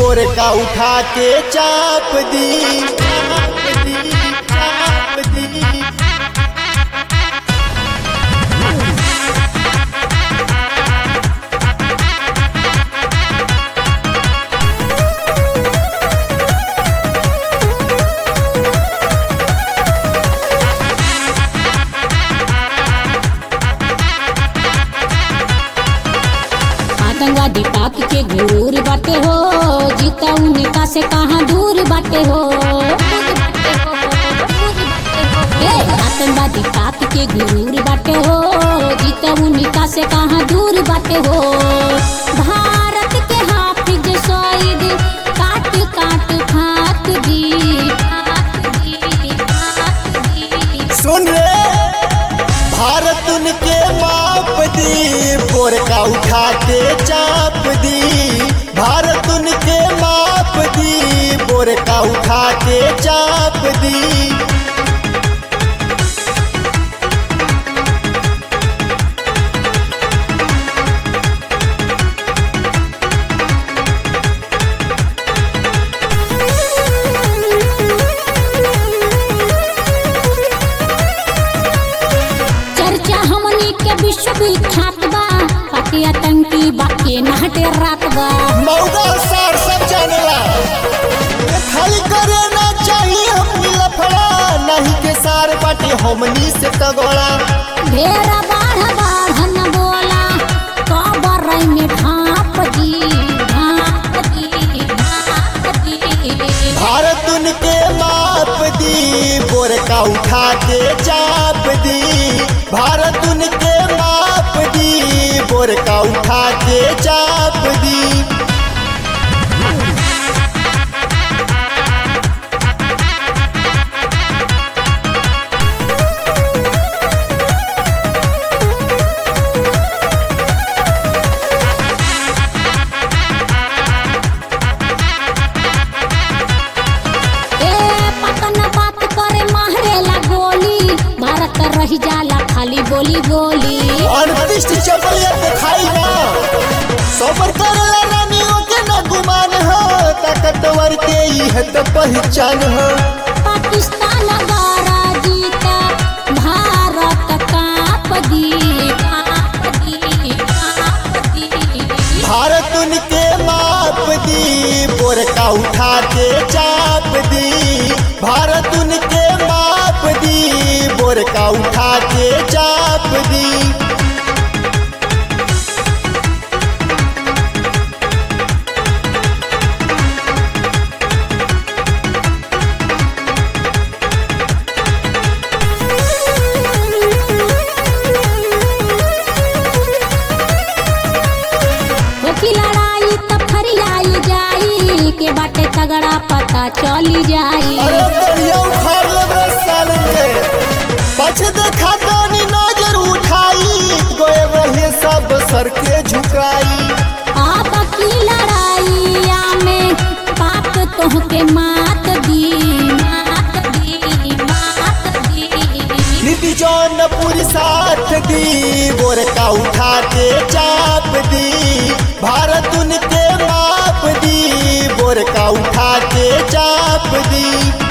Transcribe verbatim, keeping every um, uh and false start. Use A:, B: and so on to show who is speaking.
A: बोरका उठा के चाप दी, चाप दी, चाप दी।
B: आतंकवादी पाक के गुरूर बाटे हो, जीता उनका से कहाँ दूर बाटे हो। आतंकवादी पाक के गुरूर बाटे हो, जीता उनका से कहाँ दूर बाटे हो। भारत के हाफिज सईद काट काट फाक दी,
A: सुन रे भारत उनके माप दी, बोरका उठा के चाप दी। भारत उनके माप दी, बोरका उठा के चाप दी।
B: चर्चा हमनी के विश्व विख्यात बा, पाके आतंकी बाके नाटे रात बा।
A: मौगा सार सब जानेला, खाली करे ना चाहिए अपनी लफड़ा, नहीं के सार बाटे हमनी से तगड़ा।
B: ढेरा बाढ़ बाढ़ न बोला, कबर में ढाप दी, ढाप दी, ढाप दी।
A: भारत उनके माप दी, बोरका उठा के चाप दी। भारत उनके माप दी, बोरका उठा के चाप दी।
B: रही जाला खाली बोली बोली,
A: अनतिष्ट चपलिया दिखाई ना, सबर करला रानियों के ना गुमान हो, ताकतवर के ही है तो पहचान हो।
B: पाकिस्तान गारा जीता, भारत काप दी, काप दी, काप दी।
A: भारत उनके माप दी, बोरका उठा के चाप दी। भारत उनके माप दी, बोरका उठा के चाप दी।
B: होकी लड़ाई तो फरियाई जाई, के बाटे तगड़ा पता चली जाई।
A: अरे बढ़िया उखाड़ ले सालन के, पछ देखा दानी नजर उठाई, गोए रहे सब सर के झुकाई।
B: आप की लड़ाई में पाक तोहके मात दी, मात दी, मात दी।
A: नीति जौनपुर साथ दी, बोरका उठा के चाप दी। भारत उनके माप दी, बोरका उठा के चाप दी।